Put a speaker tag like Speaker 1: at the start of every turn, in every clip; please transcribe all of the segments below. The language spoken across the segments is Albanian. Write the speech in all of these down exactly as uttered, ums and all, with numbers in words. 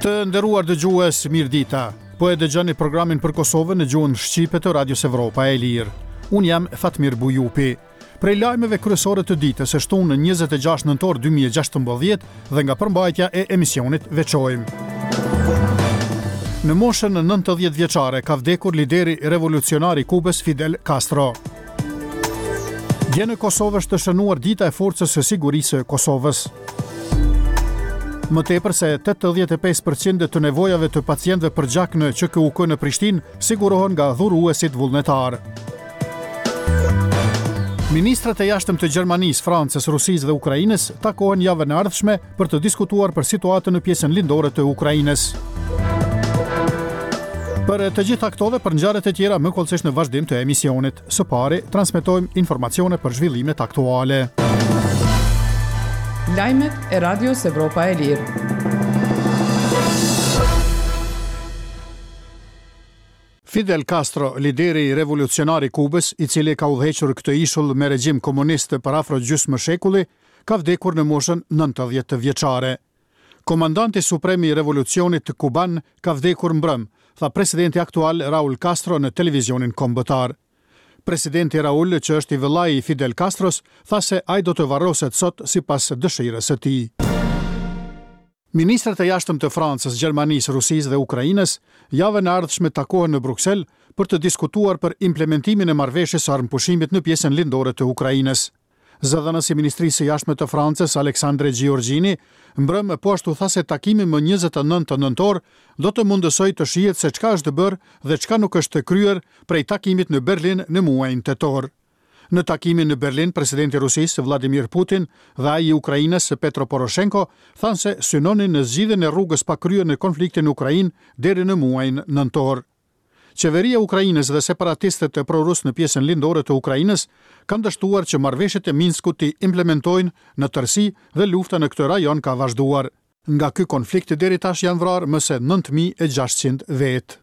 Speaker 1: Të nderuar dëgjues, mirëdita. Po e dëgjoni programin për Kosovën në gjuhën shqipe të Radios Evropa e Lirë. Unë jam Fatmir Bujupi. Prej lajmeve kryesore të ditës së shtunë në njëzet e gjashtë nëntor dy mijë e gjashtëmbëdhjetë dhe nga përmbajtja e emisionit veçojmë. Në moshën nëntëdhjetë vjeçare ka vdekur lideri revolucionar i Kubës Fidel Castro. Dje në Kosovë është të shënuar dita e forcës së sigurisë së Kosovës. Më tepër se tetëdhjetë e pesë përqind të nevojave të pacientëve për gjak në Q K U K në Prishtinë sigurohen nga dhuruesit vullnetar. Ministrat e jashtëm të Gjermanisë, Francës, Rusisë dhe Ukrainës takohen javën e ardhshme për të diskutuar për situatën në pjesën lindore të Ukrainës. Për të gjitha këto dhe për ngjarjet e tjera më kollësisht në vazhdim të emisionit. Së pari, transmetojmë informacione për zhvillimet aktuale.
Speaker 2: Lajmet e Radios Evropa e Lirë.
Speaker 1: Fidel Castro, lideri revolucionar i Kubës, i cili ka udhëhequr këtë ishull me regjim komunist për afro gjysmë shekulli, ka vdekur në moshën nëntëdhjetë vjeçare. Komandanti suprem i revolucionit kuban ka vdekur mbrëm, tha presidenti aktual Raul Castro në televizionin kombëtar. Presidenti Raul, që është i vëllai i Fidel Castros, tha se ai do të varroset sot sipas dëshirës së tij. Ministrat e jashtëm të Francës, Gjermanisë, Rusisë dhe Ukrainës javën e ardhshme takohen në Bruksel për të diskutuar për implementimin e marrëveshjes së armëpushimit në pjesën lindore të Ukrainës. Zëdhënësi i Ministrisë së Jashtme të Francës, Alexandre Giorgini, mbrëm po ashtu tha se takimi më njëzet e nëntë nëntor do të mundësoj të shihet se çka është bërë dhe çka nuk është kryer prej takimit në Berlin në muajin tetor. Në takimin në Berlin, presidenti i Rusisë Vladimir Putin dhe ai i Ukrainës Petro Poroshenko thanë se synonin në zgjidhjen e rrugës pa kryer në konfliktin në Ukrainë deri në muajin nëntor. Qeveria e Ukrainës dhe separatistët e prorus në pjesën lindore të Ukrainës kanë dështuar që marrëveshjet e Minskut të implementojnë në tërësi dhe lufta në këtë rajon ka vazhduar. Nga ky konflikt deri tash janë vrarë më se nëntë mijë e gjashtëqind vetë.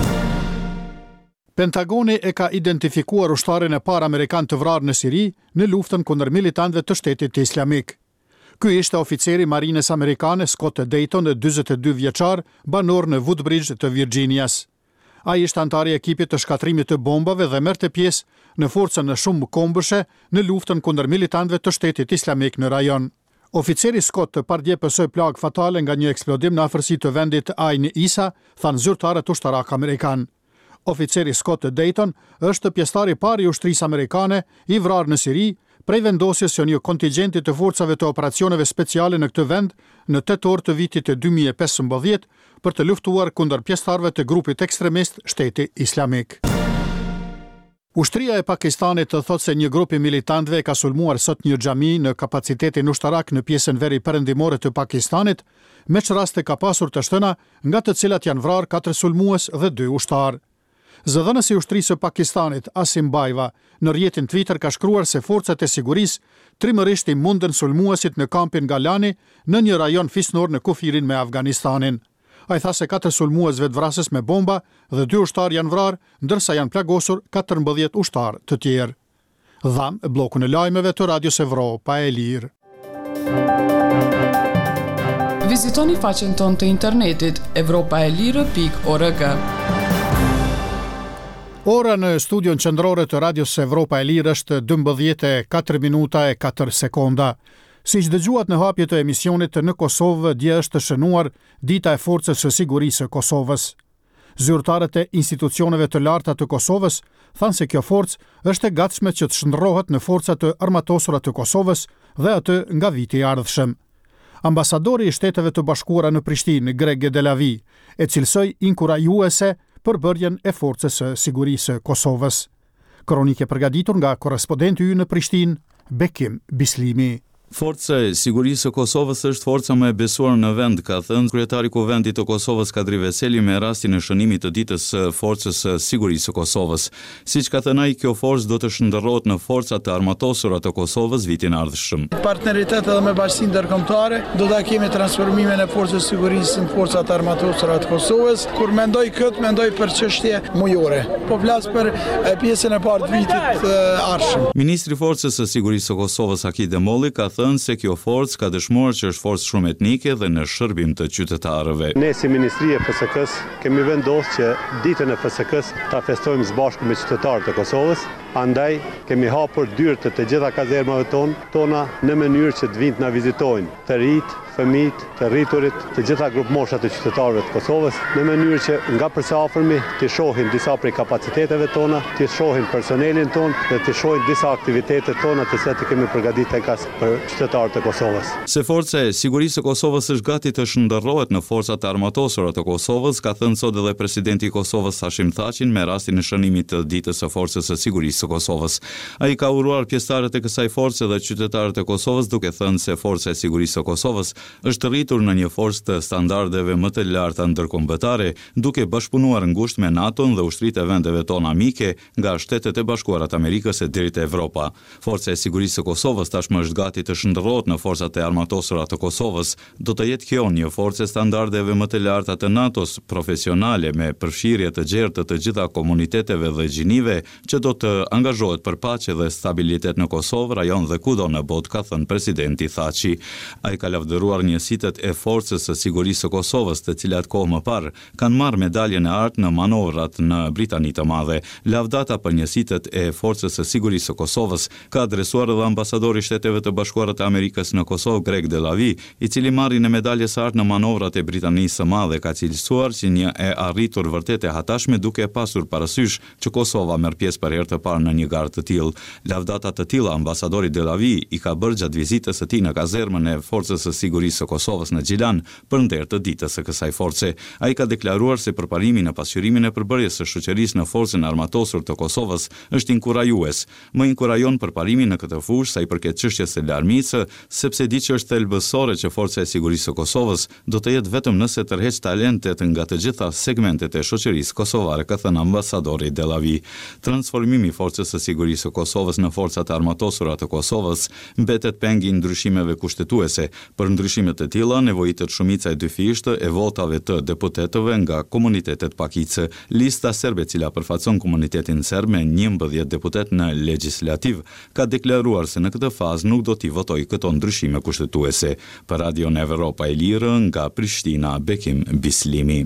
Speaker 1: Pentagoni e ka identifikuar ushtarin e parë amerikan të vrarë në Siri në luftën kundër militantëve të Shtetit Islamik. Ky ishte oficeri Marines amerikane Scott Dayton, dyzet e dy vjeçar, banor në Woodbridge të Virginias. Ai ishte antar i ekipit të shkatrimit të bombave dhe merrte pjesë në forcën në shumë kombëshe në luftën kundër militantëve të Shtetit Islamik në rajon. Oficeri Scott pardje pësoi plagë fatale nga një eksplodim në afërsi të vendit Ain Isa, thanë zyrtarët ushtarak amerikan. Oficeri Scott Dayton është pjesëtar i parë i ushtrisë amerikane i vrarë në Siri prej vendosjes së një kontingjenti të forcave të operacioneve speciale në këtë vend në tetor të vitit të dy mijë e pesëmbëdhjetë për të luftuar kundër pjesëtarëve të grupit ekstremist Shteti Islamik. Ushtria e Pakistanit të thotë se një grup i militantëve ka sulmuar sot një xhami në kapacitetin ushtarak në pjesën veri perëndimore të Pakistanit, me çraste ka pasur të shtëna, nga të cilat janë vrarë katër sulmues dhe dy ushtarë. Zëdhënësi i ushtrisë së Pakistanit, Asim Bajva, në rrjetin Twitter ka shkruar se forcat e sigurisë trimërisht i mundën sulmuesit në kampin Galani në një rajon fisnor në kufirin me Afganistanin. Ai tha se katër sulmuesve të vrasës me bomba dhe dy ushtarë janë vrarë, ndërsa janë plagosur katërmbëdhjetë ushtarë të tjerë. Dham bllokun e lajmeve të Radios Evropa e Lirë.
Speaker 2: Vizitoni faqen tonë të internetit evropaelire pikë org.
Speaker 1: Ora në studion qendrore të Radios Evropa e Lirë është dymbëdhjetë e katër minuta e katër sekonda. Siç dëgjuat në hapje të emisionit, në Kosovë dje është shënuar dita e forcës së sigurisë së Kosovës. Zyrtarët e institucioneve të larta të Kosovës thanë se kjo forcë është e gatshme që të shndërrohet në forcat të armatosura të Kosovës dhe atë nga viti i ardhshëm. Ambasadori i Shteteve të Bashkuara në Prishtinë, Greg Delavi, e cilësoi inkurajuese për bërjen e forcës së sigurisë së Kosovës. Kronike përgatitur nga korrespondenti ynë në Prishtinë, Bekim Bislimi.
Speaker 3: Forca e sigurisë së Kosovës është forca më e besuar në vend, ka thënë kryetari i Kuvendit të Kosovës Kadri Veseli me rastin e shënimit të ditës së forcës së sigurisë së Kosovës. Siç ka thënë ai, kjo forcë do të shndërrohet në forcat të armatosura të Kosovës vitin ardhshëm.
Speaker 4: Partneritet edhe me bashkinë ndërkombëtare, do ta kemi transformimin e forcës së sigurisë në forcat armatosura të Kosovës. Kur mendoj këtë, mendoj për çështje mujore. Po flas për pjesën e parë të vitit ardhshëm.
Speaker 3: Ministri i Forcës së Sigurisë së Kosovës Haki Demolli ka thënë thënë se kjo forcë ka dëshmuar që është forcë shumë etnike dhe në shërbim të qytetarëve.
Speaker 5: Ne si Ministri e F S K-s kemi vendosur që ditën e F S K-s ta festojmë së bashku me qytetarët e Kosovës. Andaj kemi hapur dyert të gjitha kazermave ton, tona në mënyrë që të vinë të na vizitojnë të rit, fëmijët, të rriturit, të gjitha grup moshat të qytetarëve të Kosovës, në mënyrë që nga përse afërmi të shohin disa prej kapaciteteve tona, të shohin personelin ton dhe të shohin disa aktivitetet tona të cilat i kemi përgatitur kas për qytetarët e Kosovës.
Speaker 3: Se forca e sigurisë së Kosovës është gati të shndërrohet në forcat armatosura të Kosovës, ka thënë sot edhe presidenti i Kosovës Hashim Thaçi me rastin e shënimit të ditës së forcës së sigurisë së Kosovës. Ai ka uruar pjesëtarët e kësaj force dhe qytetarët e Kosovës duke thënë se forca e sigurisë së Kosovës është rritur në një forcë të standardeve më të larta ndërkombëtare, duke bashkëpunuar ngushtë me NATO-n dhe ushtrisë e vendeve tona amike, nga Shtetet e Bashkuara të Amerikës e deri te Evropa. Forca e sigurisë së Kosovës tashmë është gati të shndërrohet në forcat e armatosura të Kosovës. Do të jetë kjo një forcë standardeve më të larta të NATO-s, profesionale me përfshirje të gjerë të gjitha komuniteteve dhe gjinive, që do të angazhohet për paqe dhe stabilitet në Kosovë, rajon dhe kudo në botë, ka thënë presidenti Thaçi. Ai ka lavdëruar njësitet e forcës së sigurisë së Kosovës, të cilat kohë më parë kanë marrë medaljen e artë në manovrat në Britani të Madhe. Lavdata për njësitet e forcës së sigurisë së Kosovës ka adresuar edhe ambasadori i Shteteve të Bashkuara të Amerikës në Kosovë, Greg Delavi, i cili marrjen e medaljes së artë në manovrat e Britanisë së Madhe ka cilësuar si një e arritur vërtet e hatashme, duke pasur parasysh që Kosova merr pjesë për herë të parë në një garë të tillë. Lavdata të tilla ambasadori Delavi i ka bërë gjatë vizitës së tij në kazermën e forcës së sigurisë së Kosovës në Gjilan për nder të ditës së kësaj force. Ai ka deklaruar se përparimi në pasqyrimin e përbërjes së shoqërisë në forcën armatosur të Kosovës është inkurajues. Më inkurajon përparimi në këtë fushë sa i përket çështjes së larmisë, sepse di që është thelbësore që forca e sigurisë së Kosovës do të jetë vetëm nëse tërheq talentet nga të gjitha segmentet e shoqërisë kosovare, ka thënë ambasadori Delavi. Transformimi i forcës së sigurisë së Kosovës në forcat armatosura të Kosovës mbetet pengi i ndryshimeve kushtetuese. Për ndryshime të tilla nevojitet shumica e dyfishtë e votave të deputetëve nga komunitetet pakicë. Lista serbe, e cila përfaqëson komunitetin serb me njëmbëdhjetë deputet në legjislativ, ka deklaruar se në këtë fazë nuk do t'i votojë këto ndryshime kushtetuese. Për Radion Evropa e Lirë, nga Prishtina, Bekim Bislimi.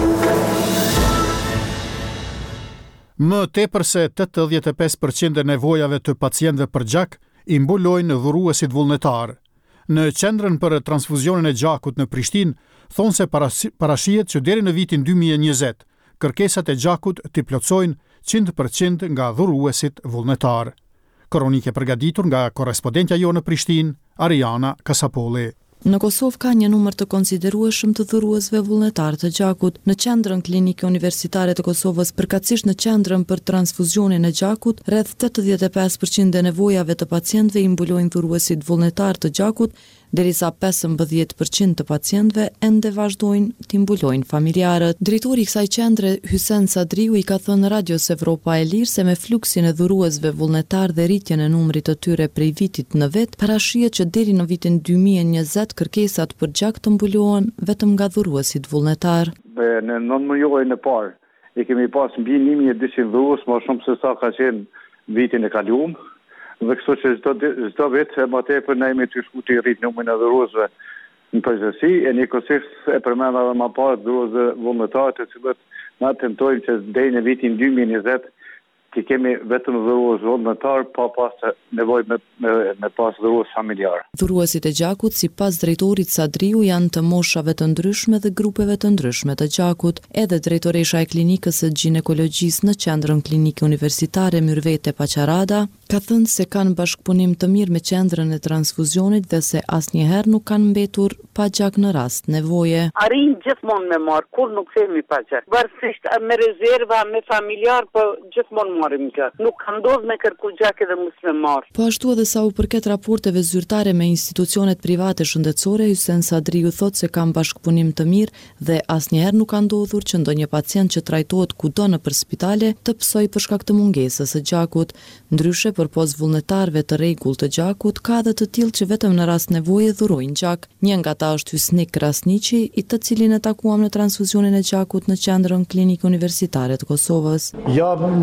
Speaker 1: Më tepër se tetëdhjetë e pesë përqind e nevojave të pacientëve për gjak i mbulojnë dhuruesit vullnetar. Në qendrën për transfuzionin e gjakut në Prishtinë, thonë se parashihet që deri në vitin dy mijë e njëzet, kërkesat e gjakut t'i plotësojnë njëntë përqind nga dhuruesit vullnetar. Kronikë e përgatitur nga korrespondentja jo në Prishtinë, Ariana Kasapolli.
Speaker 6: Në Kosovë ka një numër të konsiderueshëm të dhuruesve vullnetar të gjakut. Në qendrën klinike universitare të Kosovës, përkatësisht në qendrën për transfuzionin e gjakut, rreth tetëdhjetë e pesë përqind e nevojave të pacientëve i mbulojnë dhuruesit vullnetar të gjakut, derisa pesëmbëdhjetë përqind të pacientëve ende vazhdojnë t'i mbulojnë familjarët. Drejtori i kësaj qendre, Hysen Sadriu, i ka thënë Radios Evropa e Lirë se me fluksin e dhuruesve vullnetar dhe rritjen e numrit të tyre prej vitit në vit, parashihet që deri në vitin dy mijë e njëzet kërkesat për gjak të mbulohen vetëm nga dhuruesit vullnetar.
Speaker 7: Në nëntëmbëdhjetin e parë e kemi pas mbi një mijë e dyqind dhurues, më shumë se sa ka qenë vitin e kaluar. Dhe kështu që çdo vit e më tepër ne jemi të shkuti rrit numrin e dhuruesve në përgjithësi, e njëkohësisht e përmend edhe më parë dhuruesve vullnetar, të cilët na tentojnë që deri në vitin dy mijë e njëzet që kemi vetëm dhurues vullnetar, pa pas nevojë me, me, me pas dhurues familjar.
Speaker 6: Dhuruesit e gjakut, sipas drejtorit Sadriu, janë të moshave të ndryshme dhe grupeve të ndryshme të gjakut. Edhe drejtoresha e klinikës së ginekologjisë në qendrën klinike universitare Myrvete Paçarada ka thënë se kanë bashkëpunim të mirë me qendrën e transfuzionit dhe se asnjëherë nuk kanë mbetur pa gjak në rast nevoje.
Speaker 8: Arrin gjithmonë me marr, kur nuk themi pa gjak. Varësisht me rezerva, me familjar, po gjithmonë marrim gjak. Nuk ka ndodhur me kërku gjak edhe mos me marr.
Speaker 6: Po ashtu edhe sa u përket raporteve zyrtare me institucionet private shëndetësore, Hysen Sadriu thotë se kanë bashkëpunim të mirë dhe asnjëherë nuk ka ndodhur që ndonjë pacient që trajtohet kudo nëpër spitale të psoj për shkak të mungesës së gjakut. Ndryshe, përpos vullnetarëve të rregullt të gjakut, ka edhe të tillë që vetëm në rast nevoje dhurojnë gjak. Një nga ata është Hysnik Krasniqi, i të cilin e takuam në transfuzionin e gjakut në qendrën klinike universitare të Kosovës.
Speaker 9: Ja, nuk jam më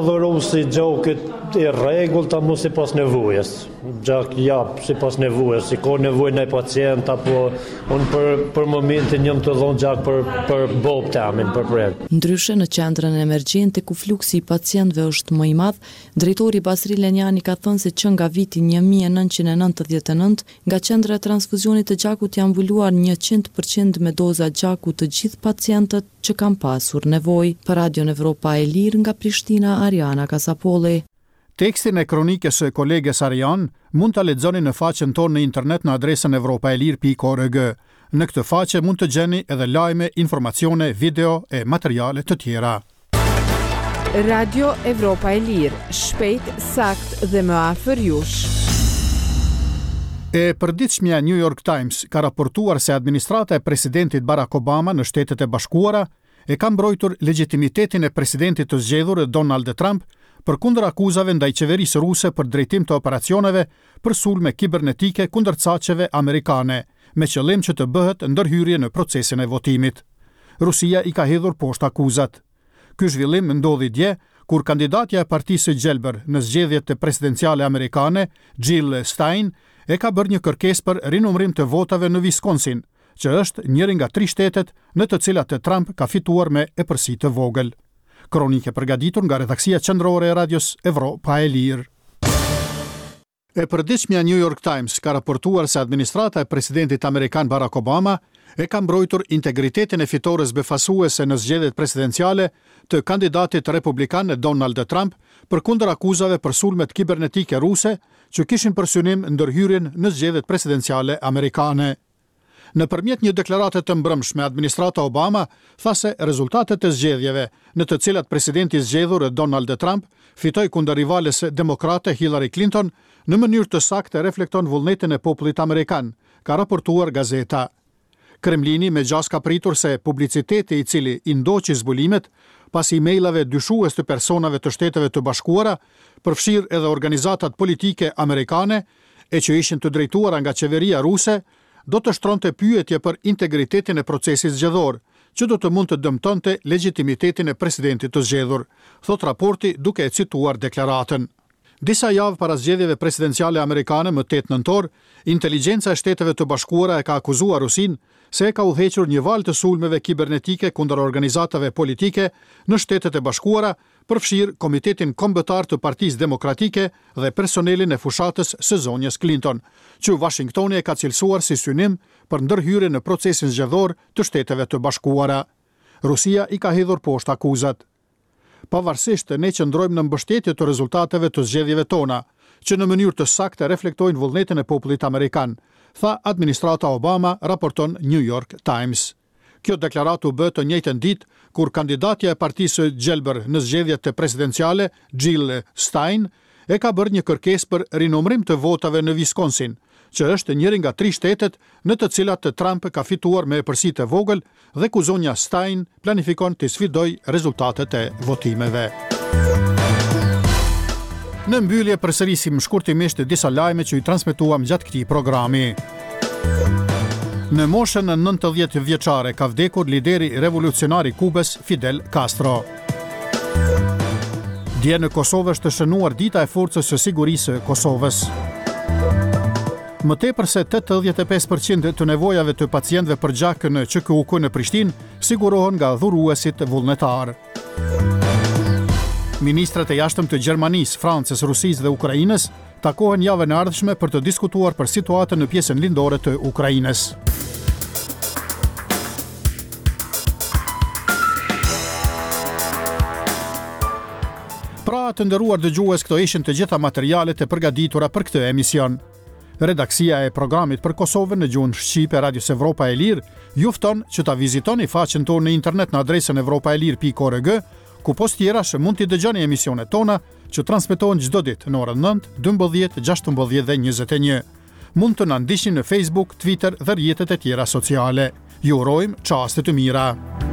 Speaker 9: adhuru si gjakët e rregullta, mos sipas nevojës. Gjak jap sipas nevojës, si ka nevojë ndaj pacient apo unë për për momentin jam të dhënë gjak për për bob tamin për prek.
Speaker 6: Ndryshe në qendrën emergjente ku fluksi i pacientëve është më i madh, drejtori Basri Lenjani ka thënë se që nga viti një mijë e nëntëqind e nëntëdhjetë e nëntë nga qendra e transfuzionit të gjakut janë mbuluar njëqind përqind me doza gjaku të gjithë pacientët që kanë pasur nevojë. Për Radion Evropa e Lirë nga Prishtina, Ariana Kasapolli.
Speaker 1: Tekstin e kronikës së koleges Arian mund ta lexoni në faqen tonë në internet në adresën evropaelir pikë org. Në këtë faqe mund të gjeni edhe lajme, informacione, video e materiale të tjera.
Speaker 10: Radio Evropa e Lirë, shpejt, sakt dhe më afër jush.
Speaker 1: E përditshmja New York Times ka raportuar se administrata e presidentit Barack Obama në Shtetet e Bashkuara e ka mbrojtur legitimitetin e presidentit të zgjedhur Donald Trump përkundër akuzave ndaj qeverisë ruse për drejtim të operacioneve për sulme kibernetike kundër caqeve amerikane, me qëllim që të bëhet ndërhyrje në procesin e votimit. Rusia i ka hedhur poshtë akuzat. Ky zhvillim ndodhi dje kur kandidatja e partisë së gjelbër në zgjedhjet presidenciale amerikane, Jill Stein, e ka bërë një kërkesë për rinumërim të votave në Wisconsin, që është njëri nga tri shtetet në të cilat Trump ka fituar me epërsi të vogël. Kronike përgatitur nga redaksia qendrore e Radios Evropa e Lirë. E përditshmja New York Times ka raportuar se administrata e presidentit amerikan Barack Obama e ka mbrojtur integritetin e fitores befasuese në zgjedhjet presidenciale të kandidatit republikan Donald Trump përkundër akuzave për sulmet kibernetike ruse që kishin për synim ndërhyrjen në zgjedhjet presidenciale amerikane. Në përmjet një deklarate të mbrëmshme, administrata Obama tha se rezultatet e zgjedhjeve, në të cilat presidenti zgjedhur Donald Trump fitoi kundër rivales demokrate Hillary Clinton, në mënyrë të saktë reflekton vullnetin e popullit amerikan, ka raportuar gazeta. Kremlini me gjas ka pritur se publiciteti i cili i ndoqi zbulimet pas emailave dyshues të personave të Shteteve të Bashkuara, përfshirë edhe organizatat politike amerikane e që ishin të drejtuara nga qeveria ruse, do të shtronte pyetje për integritetin e procesit zgjedhor, që do të mund të dëmtonte legitimitetin e presidentit të zgjedhur, thot raporti duke e cituar deklaratën. Disa javë para zgjedhjeve presidenciale amerikane më tetë nëntor, inteligjenca e Shteteve të Bashkuara e ka akuzuar Rusin se e ka udhëhequr një valë të sulmeve kibernetike kundër organizatave politike në Shtetet e Bashkuara, përfshirë Komitetin Kombëtar të Partisë Demokratike dhe personelin e fushatës së zonjës Clinton, që Washingtoni e ka cilësuar si synim për ndërhyrje në procesin zgjedhor të Shteteve të Bashkuara. Rusia i ka hedhur poshtë akuzat. Pavarësisht ne qëndrojmë në mbështetje të rezultateve të zgjedhjeve tona, që në mënyrë të saktë reflektojnë vullnetin e popullit amerikan, tha administrata Obama, raporton New York Times. Kjo deklaratë u bë të njëjtën ditë kur kandidatja e partisë gjelbër në zgjedhjet presidenciale, Jill Stein, e ka bërë një kërkesë për rinumërim të votave në Wisconsin, që është njëri nga tri shtetet në të cilat Trump ka fituar me epërsi të vogël dhe ku zonja Stein planifikon të sfidojë rezultatet e votimeve. Në mbyllje përsërisim shkurtimisht disa lajme që i transmetuam gjatë këtij programi. Në moshën e nëntëdhjetë vjeçare ka vdekur lideri revolucionar i Kubës Fidel Castro. Dje në Kosovë është shënuar dita e forcës së sigurisë së Kosovës. Më tepër se tetëdhjetë e pesë përqind të nevojave të pacientëve për gjak në Q K U K në Prishtinë sigurohen nga dhuruesit vullnetar. Ministrat e jashtëm të Gjermanisë, Francës, Rusisë dhe Ukrainës takohen javën e ardhshme për të diskutuar për situatën në pjesën lindore të Ukrainës. Pra të nderuar dëgjues, këto ishin të gjitha materialet e përgatitura për këtë emision. Redaksia e programit për Kosovën në gjuhën shqipe Radios Evropa e Lirë ju fton që ta vizitoni faqen tonë në internet në adresën evropaelir pikë org, ku post tjerash mund t'i dëgjoni emisionet tona që transmetohen çdo ditë në orën nëntë, dymbëdhjetë, gjashtëmbëdhjetë dhe njëzet e një. Mund të na ndiqni në Facebook, Twitter dhe rrjetet e tjera sociale. Ju urojmë çaste të mira.